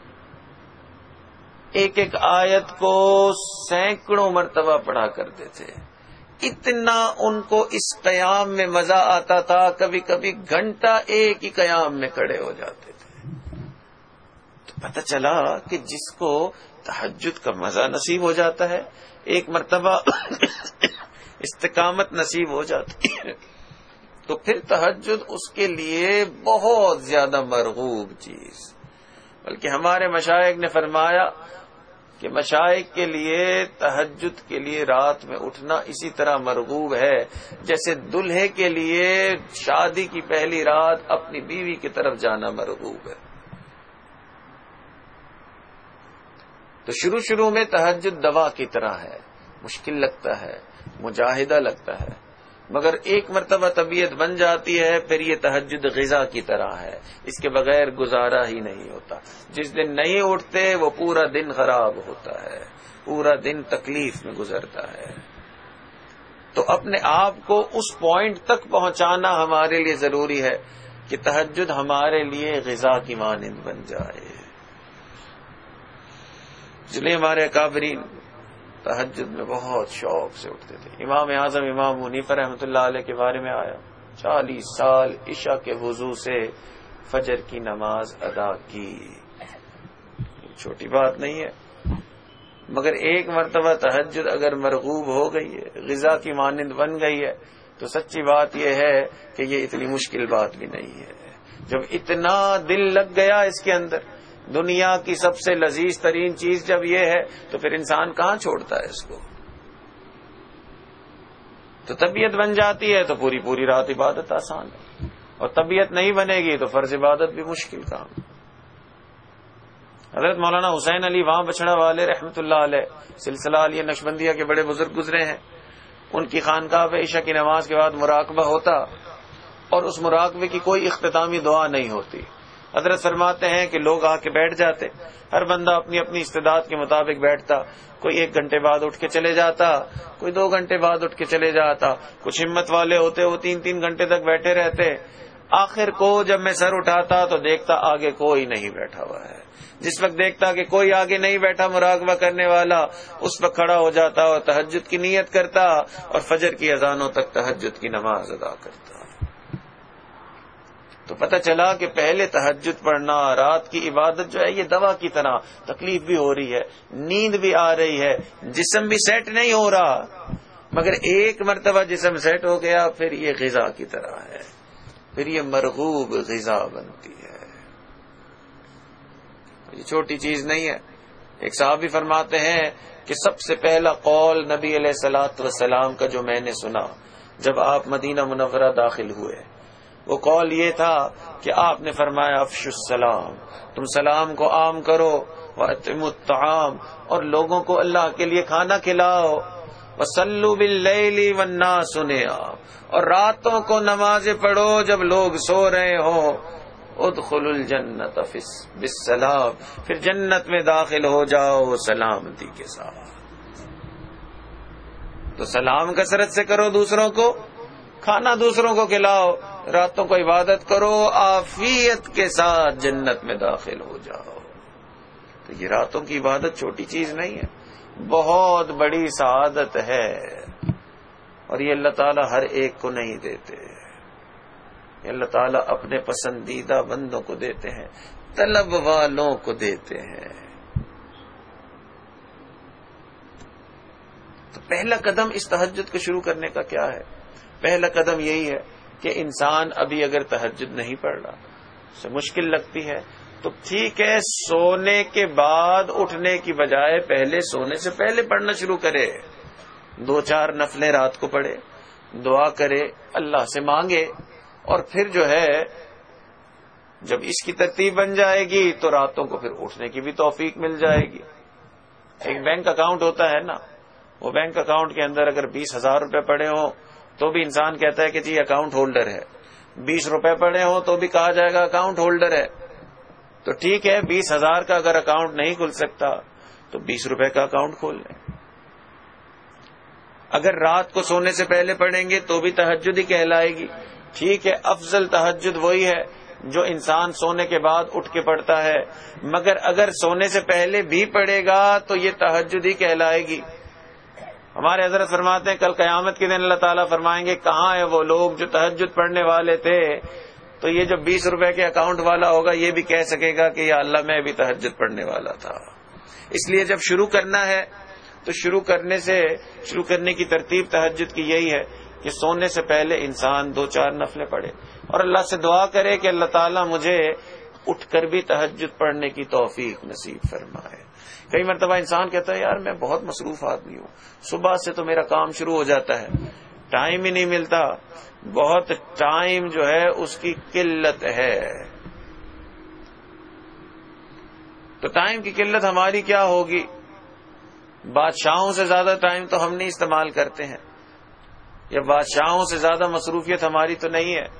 ایک ایک آیت کو سینکڑوں مرتبہ پڑھا کرتے تھے، اتنا ان کو اس قیام میں مزہ آتا تھا، کبھی کبھی گھنٹہ ایک ہی قیام میں کھڑے ہو جاتے تھے۔ تو پتہ چلا کہ جس کو تہجد کا مزہ نصیب ہو جاتا ہے، ایک مرتبہ استقامت نصیب ہو جاتی ہے، تو پھر تہجد اس کے لیے بہت زیادہ مرغوب چیز۔ بلکہ ہمارے مشائخ نے فرمایا کہ مشائخ کے لیے تہجد کے لیے رات میں اٹھنا اسی طرح مرغوب ہے جیسے دلہے کے لیے شادی کی پہلی رات اپنی بیوی کی طرف جانا مرغوب ہے۔ تو شروع شروع میں تہجد دوا کی طرح ہے، مشکل لگتا ہے، مجاہدہ لگتا ہے، مگر ایک مرتبہ طبیعت بن جاتی ہے پھر یہ تہجد غذا کی طرح ہے، اس کے بغیر گزارا ہی نہیں ہوتا۔ جس دن نہیں اٹھتے وہ پورا دن خراب ہوتا ہے، پورا دن تکلیف میں گزرتا ہے۔ تو اپنے آپ کو اس پوائنٹ تک پہنچانا ہمارے لیے ضروری ہے کہ تہجد ہمارے لیے غذا کی مانند بن جائے۔ اس لیے ہمارے اکابرین تہجد میں بہت شوق سے اٹھتے تھے۔ امام اعظم امام حنیفہ رحمۃ اللہ علیہ کے بارے میں آیا چالیس سال عشاء کے وضو سے فجر کی نماز ادا کی، چھوٹی بات نہیں ہے، مگر ایک مرتبہ تہجد اگر مرغوب ہو گئی ہے، غذا کی مانند بن گئی ہے، تو سچی بات یہ ہے کہ یہ اتنی مشکل بات بھی نہیں ہے۔ جب اتنا دل لگ گیا اس کے اندر، دنیا کی سب سے لذیذ ترین چیز جب یہ ہے تو پھر انسان کہاں چھوڑتا ہے اس کو؟ تو طبیعت بن جاتی ہے تو پوری پوری رات عبادت آسان ہے، اور طبیعت نہیں بنے گی تو فرض عبادت بھی مشکل کام۔ حضرت مولانا حسین علی وہاں بچھڑا والے رحمۃ اللہ علیہ سلسلہ علی نقشبندیہ کے بڑے بزرگ گزرے ہیں، ان کی خانقاہ پہ عشاء کی نماز کے بعد مراقبہ ہوتا، اور اس مراقبے کی کوئی اختتامی دعا نہیں ہوتی۔ حضرت فرماتے ہیں کہ لوگ آ کے بیٹھ جاتے، ہر بندہ اپنی اپنی استعداد کے مطابق بیٹھتا، کوئی ایک گھنٹے بعد اٹھ کے چلے جاتا، کوئی دو گھنٹے بعد اٹھ کے چلے جاتا، کچھ ہمت والے ہوتے وہ تین تین گھنٹے تک بیٹھے رہتے۔ آخر کو جب میں سر اٹھاتا تو دیکھتا آگے کوئی نہیں بیٹھا ہوا ہے۔ جس وقت دیکھتا کہ کوئی آگے نہیں بیٹھا مراقبہ کرنے والا، اس وقت کھڑا ہو جاتا اور تہجد کی نیت کرتا اور فجر کی اذانوں تک تہجد کی نماز ادا کرتا۔ تو پتہ چلا کہ پہلے تہجد پڑھنا، رات کی عبادت جو ہے یہ دوا کی طرح، تکلیف بھی ہو رہی ہے، نیند بھی آ رہی ہے، جسم بھی سیٹ نہیں ہو رہا، مگر ایک مرتبہ جسم سیٹ ہو گیا پھر یہ غذا کی طرح ہے، پھر یہ مرغوب غذا بنتی ہے۔ یہ چھوٹی چیز نہیں ہے۔ ایک صحابی فرماتے ہیں کہ سب سے پہلا قول نبی علیہ الصلوۃ والسلام کا جو میں نے سنا جب آپ مدینہ منورہ داخل ہوئے، وہ قول یہ تھا کہ آپ نے فرمایا افشوا السلام، تم سلام کو عام کرو، واتموا الطعام، اور لوگوں کو اللہ کے لیے کھانا کھلاؤ، وصلوا باللیل والناس نیام، اور راتوں کو نمازیں پڑھو جب لوگ سو رہے ہوں، ادخلوا الجنت بالسلام، پھر جنت میں داخل ہو جاؤ سلامتی کے ساتھ۔ تو سلام کثرت سے کرو دوسروں کو، کھانا دوسروں کو کھلاؤ، راتوں کو عبادت کرو، عافیت کے ساتھ جنت میں داخل ہو جاؤ۔ تو یہ راتوں کی عبادت چھوٹی چیز نہیں ہے، بہت بڑی سعادت ہے، اور یہ اللہ تعالیٰ ہر ایک کو نہیں دیتے، یہ اللہ تعالیٰ اپنے پسندیدہ بندوں کو دیتے ہیں، طلب والوں کو دیتے ہیں۔ تو پہلا قدم اس تہجد کو شروع کرنے کا کیا ہے؟ پہلا قدم یہی ہے کہ انسان ابھی اگر تہجد نہیں پڑھ رہا، اسے مشکل لگتی ہے، تو ٹھیک ہے، سونے کے بعد اٹھنے کی بجائے پہلے سونے سے پہلے پڑھنا شروع کرے، دو چار نفلیں رات کو پڑھے، دعا کرے، اللہ سے مانگے، اور پھر جو ہے جب اس کی ترتیب بن جائے گی تو راتوں کو پھر اٹھنے کی بھی توفیق مل جائے گی۔ ایک بینک اکاؤنٹ ہوتا ہے نا، وہ بینک اکاؤنٹ کے اندر اگر بیس ہزار روپے پڑے ہوں تو بھی انسان کہتا ہے کہ جی اکاؤنٹ ہولڈر ہے، بیس روپے پڑے ہوں تو بھی کہا جائے گا اکاؤنٹ ہولڈر ہے۔ تو ٹھیک ہے، بیس ہزار کا اگر اکاؤنٹ نہیں کھل سکتا تو بیس روپے کا اکاؤنٹ کھول لیں۔ اگر رات کو سونے سے پہلے پڑھیں گے تو بھی تہجد ہی کہلائے گی۔ ٹھیک ہے، افضل تہجد وہی ہے جو انسان سونے کے بعد اٹھ کے پڑھتا ہے، مگر اگر سونے سے پہلے بھی پڑھے گا تو یہ تہجد ہی کہلائے گی۔ ہمارے حضرت فرماتے ہیں کل قیامت کے دن اللہ تعالیٰ فرمائیں گے کہاں ہیں وہ لوگ جو تہجد پڑھنے والے تھے؟ تو یہ جو بیس روپے کے اکاؤنٹ والا ہوگا یہ بھی کہہ سکے گا کہ یا اللہ میں بھی تہجد پڑھنے والا تھا۔ اس لیے جب شروع کرنا ہے تو شروع کرنے سے شروع کرنے کی ترتیب تہجد کی یہی ہے کہ سونے سے پہلے انسان دو چار نفلیں پڑھے اور اللہ سے دعا کرے کہ اللہ تعالیٰ مجھے اٹھ کر بھی تہجد پڑھنے کی توفیق نصیب فرمائے۔ کئی مرتبہ انسان کہتا ہے یار میں بہت مصروف آدمی ہوں، صبح سے تو میرا کام شروع ہو جاتا ہے، ٹائم ہی نہیں ملتا، بہت ٹائم جو ہے اس کی قلت ہے۔ تو ٹائم کی قلت ہماری کیا ہوگی؟ بادشاہوں سے زیادہ ٹائم تو ہم نہیں استعمال کرتے ہیں، یا بادشاہوں سے زیادہ مصروفیت ہماری تو نہیں ہے۔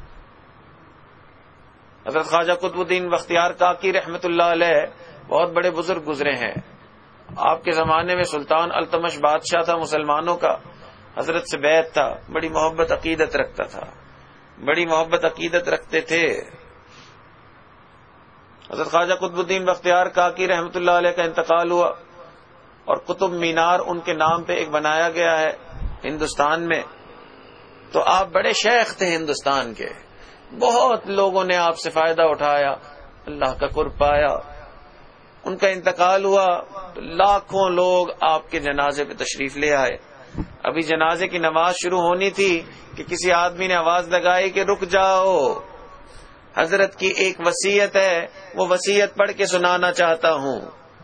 حضرت خواجہ قطب الدین بختیار کاکی رحمت اللہ علیہ بہت بڑے بزرگ گزرے ہیں۔ آپ کے زمانے میں سلطان التمش بادشاہ تھا مسلمانوں کا، حضرت سے بیعت تھا، بڑی محبت عقیدت رکھتا تھا، بڑی محبت عقیدت رکھتے تھے۔ حضرت خواجہ قطب الدین بختیار کاکی رحمت اللہ علیہ کا انتقال ہوا اور قطب مینار ان کے نام پہ ایک بنایا گیا ہے ہندوستان میں۔ تو آپ بڑے شیخ تھے ہندوستان کے، بہت لوگوں نے آپ سے فائدہ اٹھایا، اللہ کا قرب پایا۔ ان کا انتقال ہوا تو لاکھوں لوگ آپ کے جنازے پہ تشریف لے آئے۔ ابھی جنازے کی نماز شروع ہونی تھی کہ کسی آدمی نے آواز لگائی کہ رک جاؤ، حضرت کی ایک وصیت ہے، وہ وصیت پڑھ کے سنانا چاہتا ہوں۔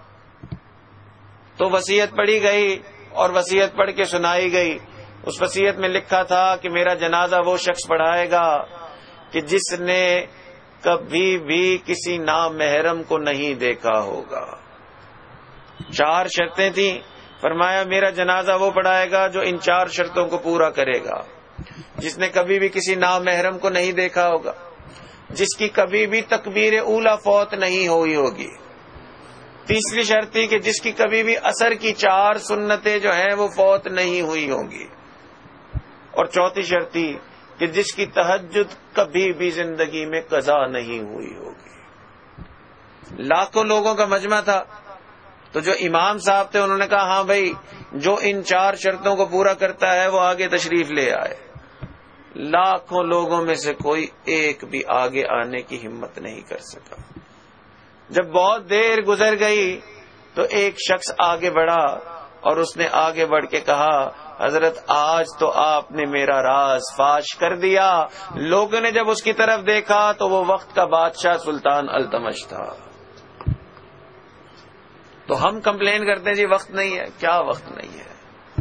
تو وصیت پڑھی گئی اور وصیت پڑھ کے سنائی گئی۔ اس وصیت میں لکھا تھا کہ میرا جنازہ وہ شخص پڑھائے گا کہ جس نے کبھی بھی کسی نامحرم کو نہیں دیکھا ہوگا۔ چار شرطیں تھیں، فرمایا میرا جنازہ وہ پڑھائے گا جو ان چار شرطوں کو پورا کرے گا، جس نے کبھی بھی کسی نامحرم کو نہیں دیکھا ہوگا، جس کی کبھی بھی تکبیر اولا فوت نہیں ہوئی ہوگی، تیسری شرط تھی کہ جس کی کبھی بھی عصر کی چار سنتیں جو ہیں وہ فوت نہیں ہوئی ہوں گی، اور چوتھی شرط تھی کہ جس کی تہجد کبھی بھی زندگی میں قضا نہیں ہوئی ہوگی۔ لاکھوں لوگوں کا مجمع تھا، تو جو امام صاحب تھے انہوں نے کہا ہاں بھائی جو ان چار شرطوں کو پورا کرتا ہے وہ آگے تشریف لے آئے۔ لاکھوں لوگوں میں سے کوئی ایک بھی آگے آنے کی ہمت نہیں کر سکا۔ جب بہت دیر گزر گئی تو ایک شخص آگے بڑھا اور اس نے آگے بڑھ کے کہا حضرت آج تو آپ نے میرا راز فاش کر دیا۔ لوگوں نے جب اس کی طرف دیکھا تو وہ وقت کا بادشاہ سلطان التمش تھا۔ تو ہم کمپلین کرتے ہیں جی وقت نہیں ہے. کیا وقت نہیں ہے؟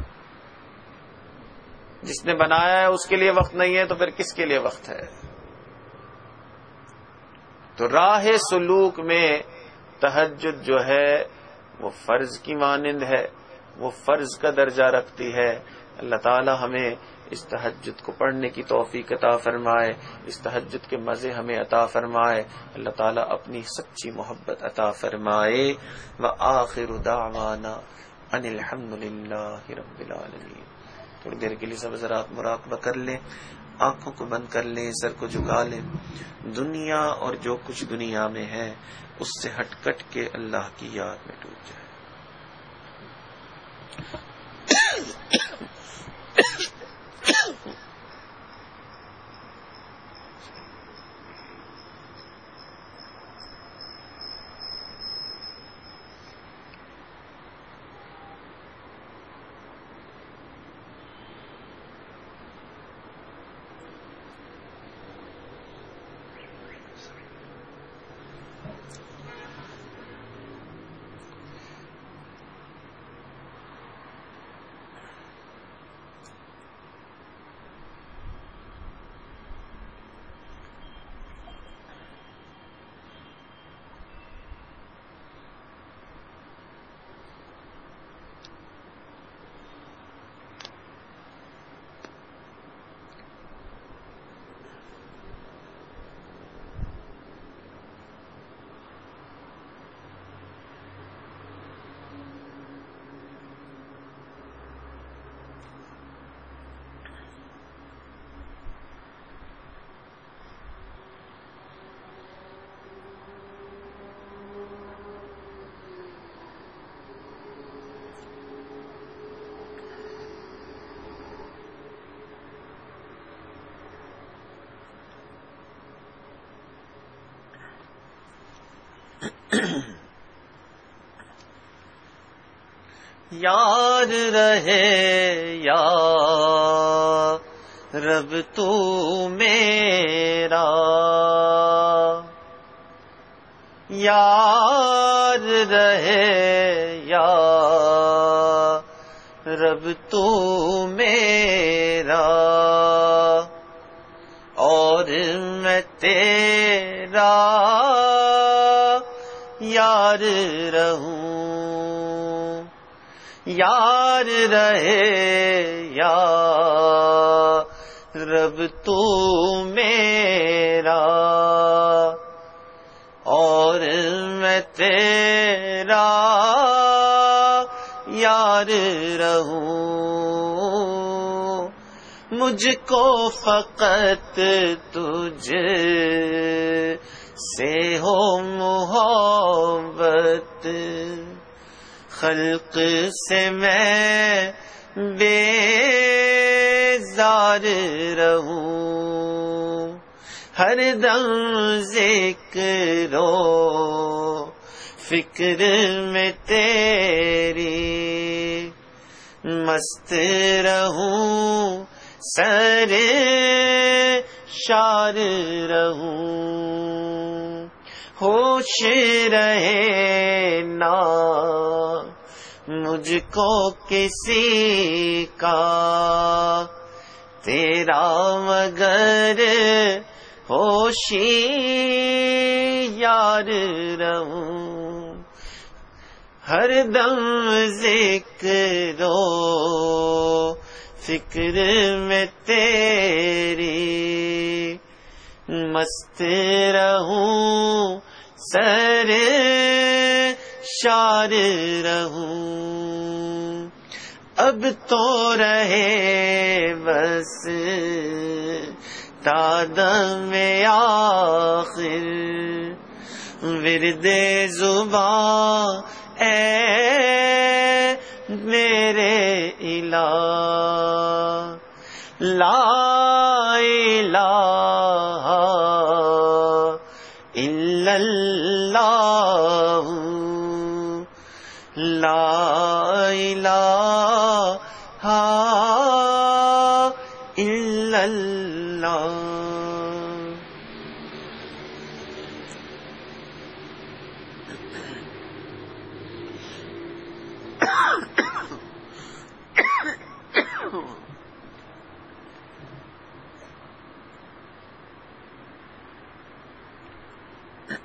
جس نے بنایا ہے اس کے لیے وقت نہیں ہے تو پھر کس کے لیے وقت ہے؟ تو راہ سلوک میں تہجد جو ہے وہ فرض کی مانند ہے، وہ فرض کا درجہ رکھتی ہے. اللہ تعالی ہمیں اس تہجد کو پڑھنے کی توفیق عطا فرمائے، اس تہجد کے مزے ہمیں عطا فرمائے. اللہ تعالی اپنی سچی محبت عطا فرمائے. وآخر دعوانا ان الحمد للہ رب العالمین. تھوڑی دیر کے لیے سب حضرات مراقبہ کر لیں، آنکھوں کو بند کر لیں، سر کو جھکا لیں. دنیا اور جو کچھ دنیا میں ہے اس سے ہٹ کٹ کے اللہ کی یاد میں ڈوب جائے. یار رہے یا رب تو میرا، یار رہے یا رب تو میرا، اور میں تیرا یار رہوں. یار رہے یا رب تو میرا، اور میں تیرا یار رہوں. مجھ کو فقط تجھ سے ہو محبت، خلق سے میں بیزار رہوں. ہر دم ذکر و فکر میں تیری مست رہوں، سر شار رہوں. ہوش رہے نا مجھ کو کسی کا تیرا مگر ہوشی یار رہوں. ہر دم ذکر و فکر میں تیری مست رہوں، سر شار رہوں. اب تو رہے بس تا دم آخر ورد زباں اے میرے الہ. لا الہ الا اللہ، لا الہ الا اللہ.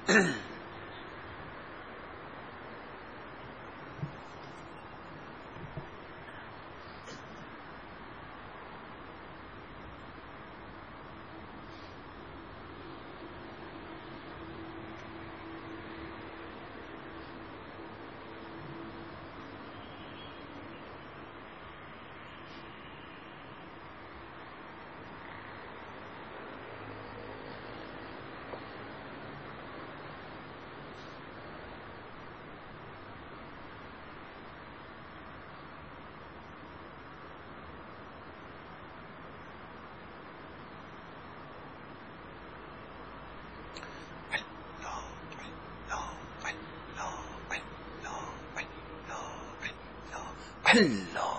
اللہ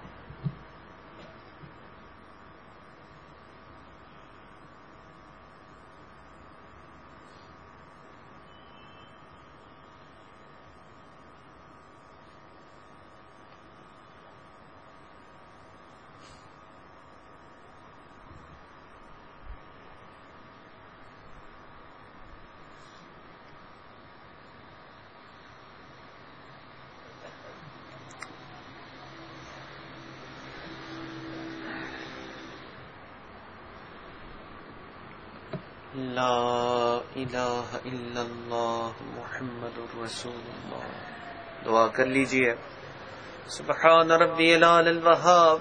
لا الہ الا اللہ محمد رسول اللہ. دعا کر لیجئے. سبحان ربی العلی الوہاب.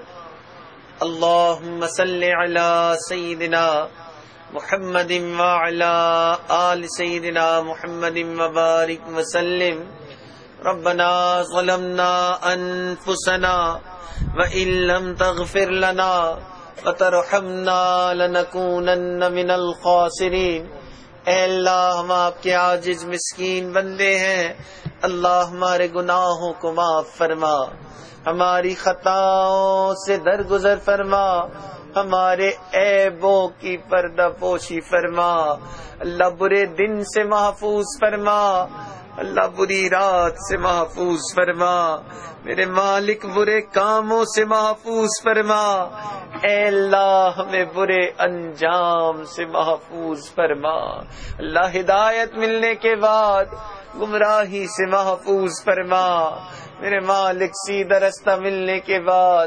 اللہم صل علی سیدنا محمد وعلی آل سیدنا محمد وبارک وسلم. ربنا ظلمنا انفسنا وإن لم تغفر لنا وترحمنا لنکونن من الخاسرین. اے اللہ ہم آپ کے عاجز مسکین بندے ہیں. اللہ ہمارے گناہوں کو معاف فرما، ہماری خطاؤں سے درگزر فرما، ہمارے عیبوں کی پردہ پوشی فرما. اللہ برے دن سے محفوظ فرما، اللہ بری رات سے محفوظ فرما. میرے مالک برے کاموں سے محفوظ فرما. اے اللہ ہمیں برے انجام سے محفوظ فرما. اللہ ہدایت ملنے کے بعد گمراہی سے محفوظ فرما. میرے مالک سیدھا رستہ ملنے کے بعد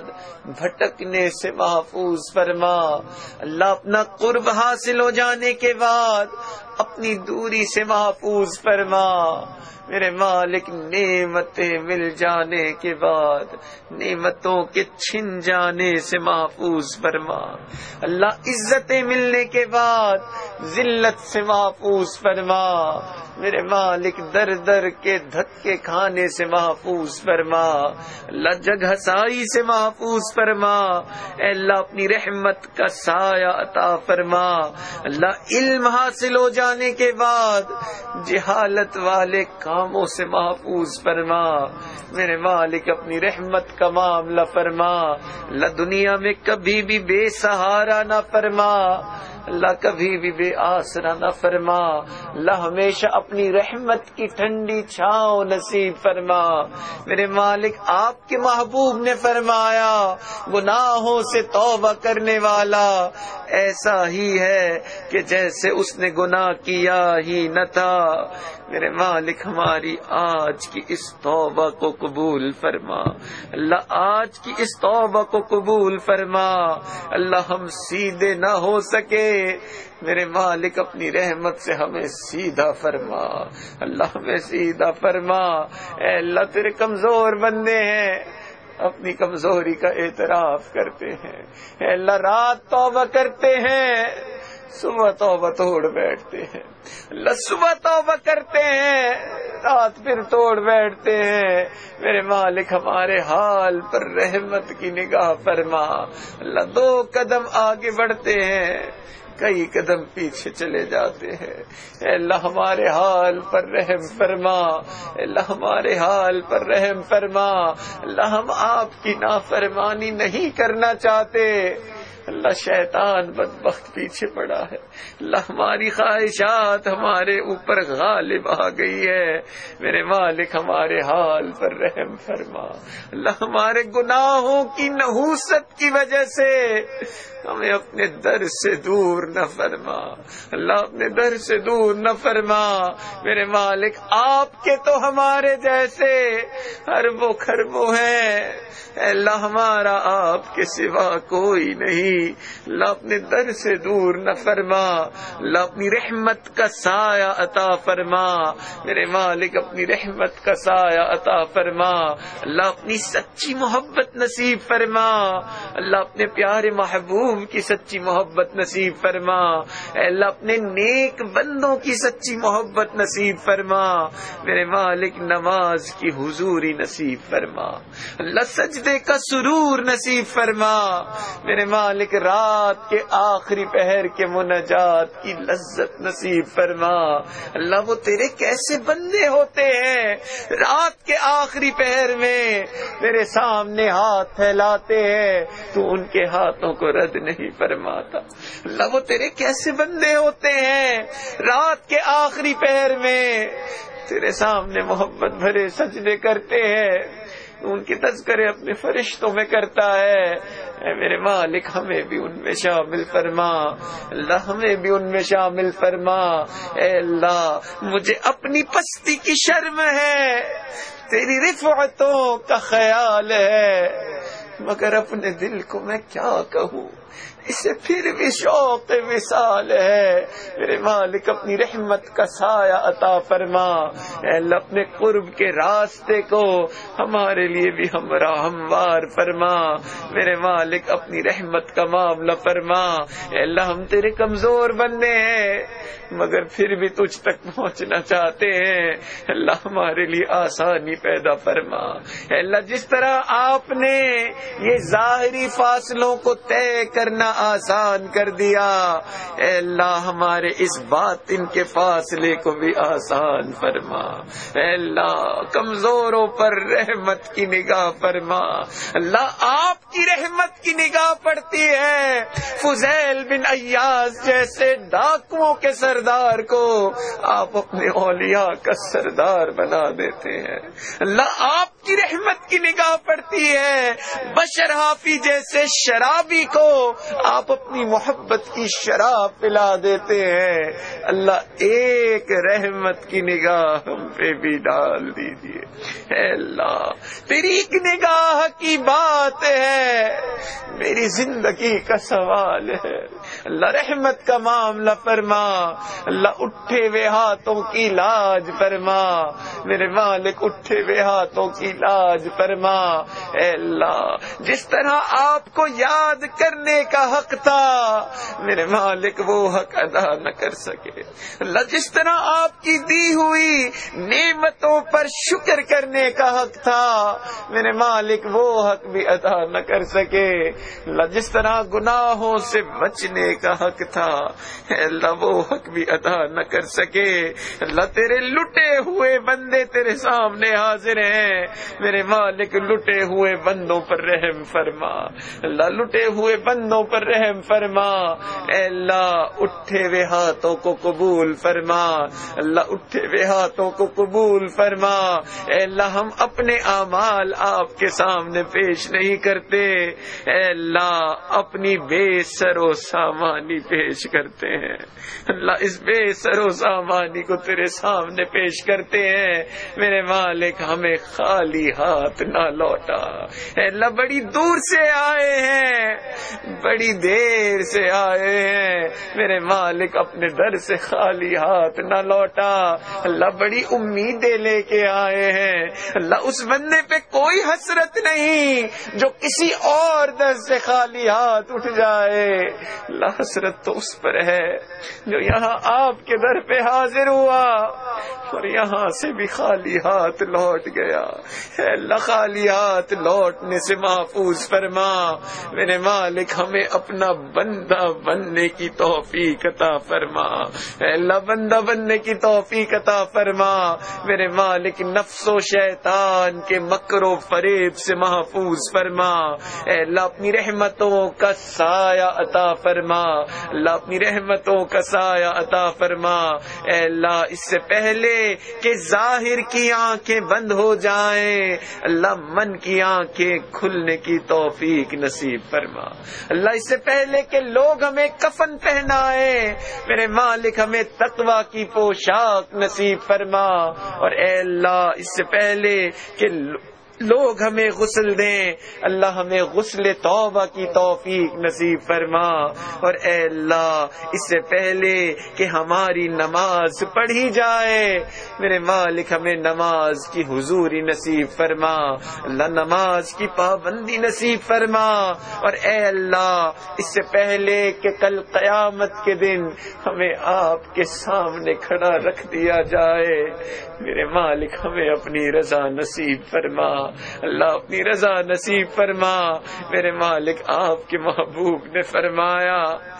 بھٹکنے سے محفوظ فرما. اللہ اپنا قرب حاصل ہو جانے کے بعد اپنی دوری سے محفوظ فرما. میرے مالک نعمتیں مل جانے کے بعد نعمتوں کے چھن جانے سے محفوظ فرما. اللہ عزتیں ملنے کے بعد ذلت سے محفوظ فرما. میرے مالک در در کے دھکے کھانے سے محفوظ فرما. اللہ جگ ہسائی سے محفوظ فرما. اے اللہ اپنی رحمت کا سایہ عطا فرما. اللہ علم حاصل ہو جانے کے بعد جہالت والے کاموں سے محفوظ فرما. میرے مالک اپنی رحمت کا معاملہ فرما. اللہ دنیا میں کبھی بھی بے سہارا نہ فرما. اللہ کبھی بھی بے آسرا نہ فرما. اللہ ہمیشہ اپنی رحمت کی ٹھنڈی چھاؤں نصیب فرما. میرے مالک آپ کے محبوب نے فرمایا گناہوں سے توبہ کرنے والا ایسا ہی ہے کہ جیسے اس نے گناہ کیا ہی نہ تھا. میرے مالک ہماری آج کی اس توبہ کو قبول فرما. اللہ آج کی اس توبہ کو قبول فرما. اللہ ہم سیدھے نہ ہو سکے، میرے مالک اپنی رحمت سے ہمیں سیدھا فرما. اللہ ہمیں سیدھا فرما. اے اللہ تیرے کمزور بندے ہیں، اپنی کمزوری کا اعتراف کرتے ہیں. اے اللہ رات توبہ کرتے ہیں، صبح توبہ توڑ بیٹھتے ہیں. اللہ صبح توبہ کرتے ہیں، رات پھر توڑ بیٹھتے ہیں. میرے مالک ہمارے حال پر رحمت کی نگاہ فرما. اللہ دو قدم آگے بڑھتے ہیں، کئی قدم پیچھے چلے جاتے ہیں. اے اللہ ہمارے حال پر رحم فرما. اے اللہ ہمارے حال پر رحم فرما. اللہ ہم آپ کی نافرمانی نہیں کرنا چاہتے، اللہ شیطان بدبخت پیچھے پڑا ہے، اللہ ہماری خواہشات ہمارے اوپر غالب آ گئی ہے، میرے مالک ہمارے حال پر رحم فرما، اللہ ہمارے گناہوں کی نحوست کی وجہ سے ہمیں اپنے در سے دور نہ فرما، اللہ اپنے در سے دور نہ فرما، میرے مالک آپ کے تو ہمارے جیسے اربوں خربوں ہیں، اے اللہ ہمارا آپ کے سوا کوئی نہیں، اللہ اپنے در سے دور نہ فرما، اللہ اپنی رحمت کا سایہ عطا فرما، میرے مالک اپنی رحمت کا سایہ عطا فرما، اللہ اپنی سچی محبت نصیب فرما، اللہ اپنے پیارے محبوب کی سچی محبت نصیب فرما، اے اللہ اپنے نیک بندوں کی سچی محبت نصیب فرما، میرے مالک نماز کی حضوری نصیب فرما، اللہ سجدے کا سرور نصیب فرما، میرے مالک رات کے آخری پہر کے مناجات کی لذت نصیب فرما، اللہ وہ تیرے کیسے بندے ہوتے ہیں رات کے آخری پہر میں تیرے سامنے ہاتھ پھیلاتے ہیں تو ان کے ہاتھوں کو رد نہیں فرماتا، اللہ وہ تیرے کیسے بندے ہوتے ہیں رات کے آخری پہر میں تیرے سامنے محبت بھرے سجدے کرتے ہیں، ان کے تذکرے اپنے فرشتوں میں کرتا ہے، اے میرے مالک ہمیں بھی ان میں شامل فرما، اللہ ہمیں بھی ان میں شامل فرما، اے اللہ مجھے اپنی پستی کی شرم ہے، تیری رفعتوں کا خیال ہے، مگر اپنے دل کو میں کیا کہوں، اسے پھر بھی شوق وصال ہے، میرے مالک اپنی رحمت کا سایہ عطا فرما، اے اللہ اپنے قرب کے راستے کو ہمارے لیے بھی ہمراہ ہموار فرما، میرے مالک اپنی رحمت کا معاملہ فرما، اے اللہ ہم تیرے کمزور بندے ہیں مگر پھر بھی تجھ تک پہنچنا چاہتے ہیں، اللہ ہمارے لیے آسانی پیدا فرما، اے اللہ جس طرح آپ نے یہ ظاہری فاصلوں کو طے کرنا آسان کر دیا، اے اللہ ہمارے اس باطن کے فاصلے کو بھی آسان فرما، اے اللہ کمزوروں پر رحمت کی نگاہ فرما، اللہ آپ کی رحمت کی نگاہ پڑتی ہے، فضیل بن ایاز جیسے ڈاکوؤں کے سردار کو آپ اپنے اولیاء کا سردار بنا دیتے ہیں، اللہ آپ کی رحمت کی نگاہ پڑتی ہے، بشر حافی جیسے شرابی کو آپ اپنی محبت کی شراب پلا دیتے ہیں، اللہ ایک رحمت کی نگاہ ہم پہ بھی ڈال دیجیے، اے اللہ تیری ایک نگاہ کی بات ہے، میری زندگی کا سوال ہے، اللہ رحمت کا معاملہ فرما، اللہ اٹھے ہوئے ہاتھوں کی لاج فرما، میرے مالک اٹھے ہوئے ہاتھوں کی لاج فرما، اے اللہ جس طرح آپ کو یاد کرنے کا حق تھا میرے مالک وہ حق ادا نہ کر سکے، اللہ جس طرح آپ کی دی ہوئی نعمتوں پر شکر کرنے کا حق تھا میرے مالک وہ حق بھی ادا نہ کر سکے، اللہ جس طرح گناہوں سے بچنے کا حق تھا اے اللہ وہ حق بھی ادا نہ کر سکے، اللہ تیرے لٹے ہوئے بندے تیرے سامنے حاضر ہیں، میرے مالک لٹے ہوئے بندوں پر رحم فرما، اللہ لٹے ہوئے بندوں پر رحم فرما، اے اللہ اٹھے ہوئے ہاتھوں کو قبول فرما، اللہ اٹھے ہوئے ہاتھوں کو قبول فرما، اے اللہ ہم اپنے اعمال آپ کے سامنے پیش نہیں کرتے، اے اللہ اپنی بے سر و سامانی پیش کرتے ہیں، اللہ اس بے سر و سامانی کو تیرے سامنے پیش کرتے ہیں، میرے مالک ہمیں خالی ہاتھ نہ لوٹا، اے اللہ بڑی دور سے آئے ہیں، بڑی دیر سے آئے ہیں، میرے مالک اپنے در سے خالی ہاتھ نہ لوٹا، اللہ بڑی امیدیں لے کے آئے ہیں، اللہ اس بندے پہ کوئی حسرت نہیں جو کسی اور در سے خالی ہاتھ اٹھ جائے، اللہ حسرت تو اس پر ہے جو یہاں آپ کے در پہ حاضر ہوا اور یہاں سے بھی خالی ہاتھ لوٹ گیا، اے اللہ خالی ہاتھ لوٹنے سے محفوظ فرما، میرے مالک ہمیں اپنا بندہ بننے کی توفیق عطا فرما، اے اللہ بندہ بننے کی توفیق عطا فرما، میرے مالک نفس و شیطان کے مکر و فریب سے محفوظ فرما، اے اللہ اپنی رحمتوں کا سایہ عطا فرما، اللہ اپنی رحمتوں کا سایہ عطا فرما، اے اللہ اس سے پہلے کہ ظاہر کی آنکھیں بند ہو جائیں، اللہ من کی آنکھیں کھلنے کی توفیق نصیب فرما، اللہ اس سے پہلے کہ لوگ ہمیں کفن پہنائے، میرے مالک ہمیں تقوی کی پوشاک نصیب فرما، اور اے اللہ اس سے پہلے کہ لوگ ہمیں غسل دیں، اللہ ہمیں غسل توبہ کی توفیق نصیب فرما، اور اے اللہ اس سے پہلے کہ ہماری نماز پڑھی جائے، میرے مالک ہمیں نماز کی حضوری نصیب فرما، اللہ نماز کی پابندی نصیب فرما، اور اے اللہ اس سے پہلے کہ کل قیامت کے دن ہمیں آپ کے سامنے کھڑا رکھ دیا جائے، میرے مالک ہمیں اپنی رضا نصیب فرما، اللہ اپنی رضا نصیب فرما، میرے مالک آپ کے محبوب نے فرمایا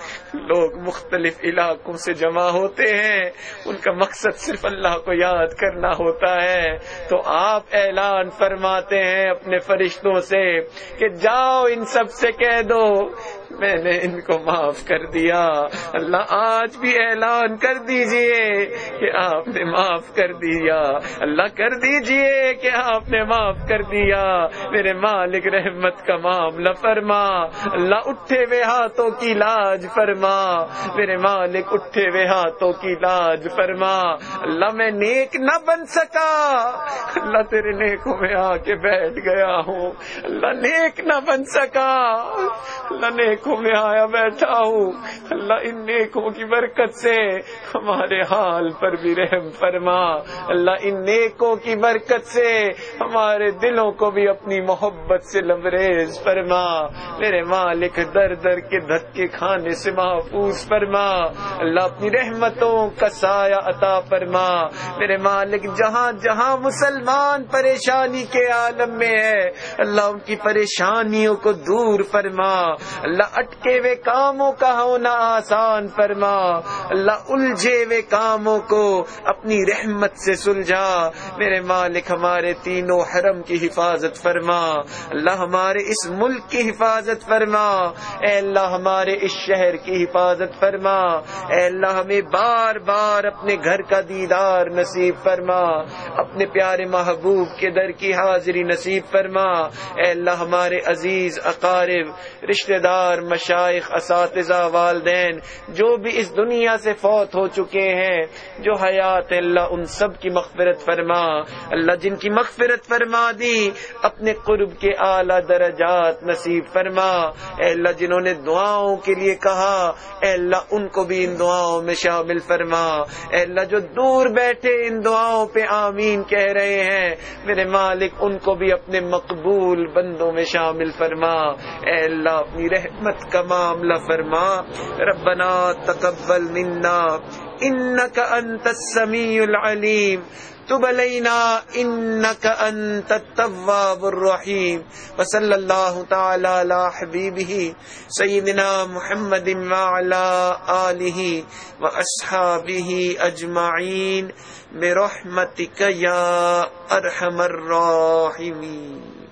لوگ مختلف علاقوں سے جمع ہوتے ہیں، ان کا مقصد صرف اللہ کو یاد کرنا ہوتا ہے، تو آپ اعلان فرماتے ہیں اپنے فرشتوں سے کہ جاؤ ان سب سے کہہ دو میں نے ان کو معاف کر دیا، اللہ آج بھی اعلان کر دیجئے کہ آپ نے معاف کر دیا، اللہ کر دیجئے کہ آپ نے معاف کر دیا، میرے مالک رحمت کا معاملہ فرما، اللہ اٹھے ہوئے ہاتھوں کی لاج فرما، میرے مالک اٹھے ہوئے ہاتھوں کی لاج فرما، اللہ میں نیک نہ بن سکا، اللہ تیرے نیکوں میں آ کے بیٹھ گیا ہوں، اللہ نیک نہ بن سکا، اللہ نیکوں میں آیا بیٹھا ہوں، اللہ ان نیکوں کی برکت سے ہمارے حال پر بھی رحم فرما، اللہ ان نیکوں کی برکت سے ہمارے دلوں کو بھی اپنی محبت سے لبریز فرما، میرے مالک در در کے دھکے کھانے سے محفوظ فرما، اللہ اپنی رحمتوں کا سایہ عطا فرما، میرے مالک جہاں جہاں مسلمان پریشانی کے عالم میں ہے اللہ ان کی پریشانیوں کو دور فرما، اللہ اٹکے ہوئے کاموں کا ہونا آسان فرما، اللہ الجھے ہوئے کاموں کو اپنی رحمت سے سلجھا، میرے مالک ہمارے تینوں حرم کی حفاظت فرما، اللہ ہمارے اس ملک کی حفاظت فرما، اے اللہ ہمارے اس شہر کی حفاظت فرما، اے اللہ ہمیں بار بار اپنے گھر کا دیدار نصیب فرما، اپنے پیارے محبوب کے در کی حاضری نصیب فرما، اے اللہ ہمارے عزیز اقارب رشتہ دار مشائخ اساتذہ والدین جو بھی اس دنیا سے فوت ہو چکے ہیں جو حیات اللہ ان سب کی مغفرت فرما، اللہ جن کی مغفرت فرما دی اپنے قرب کے اعلیٰ درجات نصیب فرما، اے اللہ جنہوں نے دعاؤں کے لیے کہا اے اللہ ان کو بھی ان دعاؤں میں شامل فرما، اے اللہ جو دور بیٹھے ان دعاؤں پہ آمین کہہ رہے ہیں میرے مالک ان کو بھی اپنے مقبول بندوں میں شامل فرما، اے اللہ اپنی رحمت کا معاملہ فرما، ربنا تقبل منا انک انت السمیع العلیم تب علینا انک انت التواب الرحیم، وصلی اللہ تعالی علی حبیبہ سیدنا محمد وعلی آلہ واصحابہ اجمعین برحمتک یا ارحم الراحمین۔